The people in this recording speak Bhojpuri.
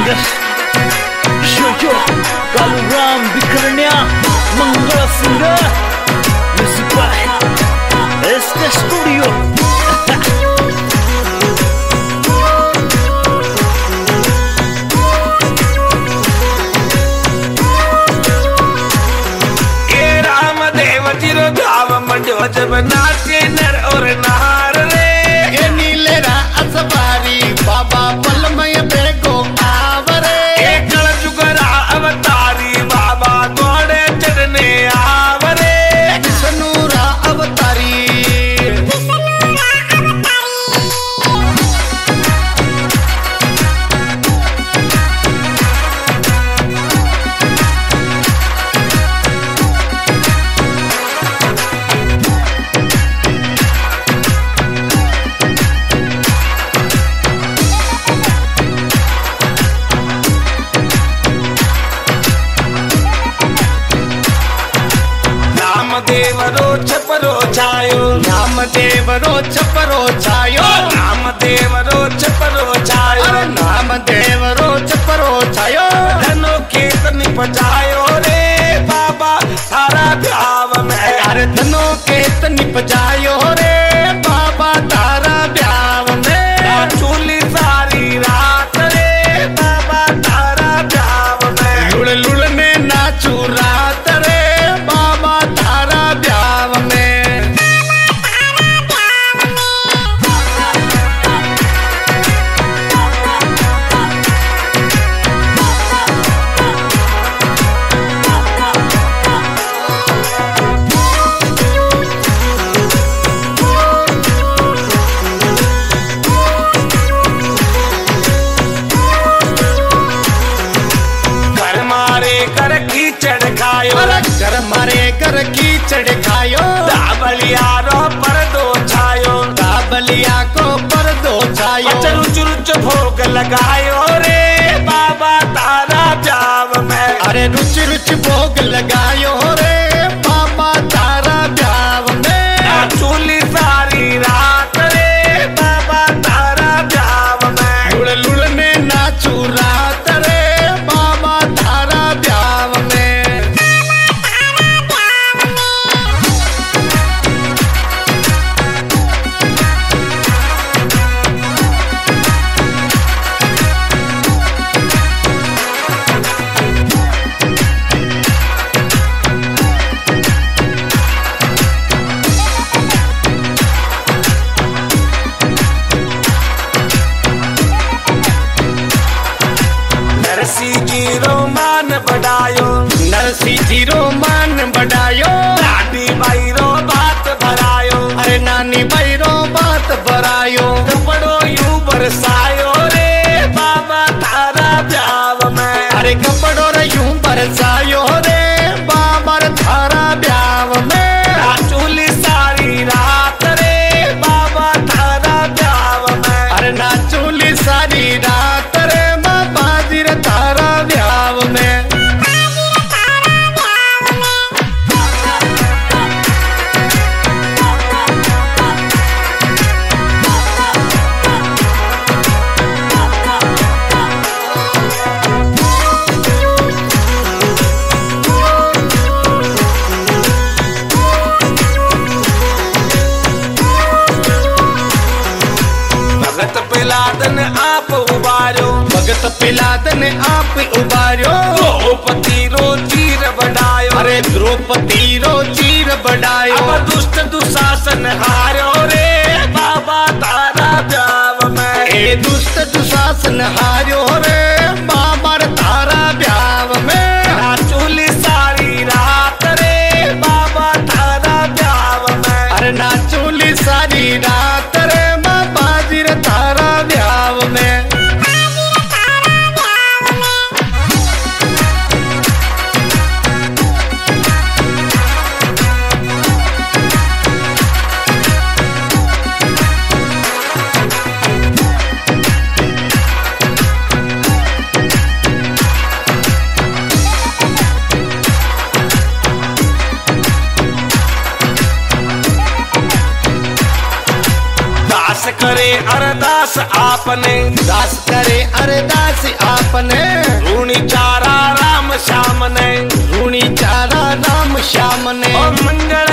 सिंगर शो कालूराम बिखरण्या Mangal singer music by SK studio. जब नाचे नर और नार रे ये नीले असबारी बाबा पलमय बेगो आवरे ये कल जुगरा अवतारी बाबा तोड़े चढ़ने आवरे विष्णुरा अवतारी देवरो छपरो छायो नामदेवरो छपरो छायो नामदेवरो छपरो छायो नामदेवरो छपरो छायो धनो खेत निपजायो रे बाबा थारा ब्याव में अरे धनो खेत निपजायो रे बाबा तारा ब्याव में चूली सारी रात रे बाबा तारा ब्याव में लुड़ लुड़ में नाचू रात रे बाबा तारा ब्याव में कर कीचड़ खायो कर मारे कर कीचड़ खायो दाबलिया रो पर दो छायो दाबलिया को पर दो छायो रुच रुच भोग लगायो रे बाबा तारा ब्याव में अरे रुच रुच भोग लगायो रे बाबा तारा ब्याव में चूली सारी रात रे बाबा तारा ब्याव में लुड़ लुड़ में नाचू रात रे बाबा तारा ब्याव में नरसी जी रो मान बढ़ायो नरसी जी रो मान बढ़ायो नानी भाई रो बात भरायो अरे नानी भाई रो बात भरायो कपड़ो यूं बरसायो रे बाबा तारा ब्याव में अरे कपड़ो रे यूं बरसायो रे बाबा तारा ब्याव में चूली सारी रात रे बाबा तारा ब्याव में अरे नाचूली सारी रात रे बाबा जी रे तारा ब्याव में भगत पिलादन आप उबारो भगत पिलादन आप उबारो द्रौपदी रो चीर बढ़ायो अरे द्रौपदी रो चीर बढ़ायो अब दुष्ट दुशासन हारो रे बाबा तारा ब्याव में ए दुष्ट दुशासन हारो रे बाबा तारा ब्याव में चूली सारी रात रे बाबा तारा ब्याव में अरे नाचूली सारी रात रे बाबा जी रे तारा ब्याव में दास करे अरदास अरदास आपने, दास करे अरदास आपने, ऋणी चारा राम श्याम ने, ऋणी चारा राम श्याम ने। मंगल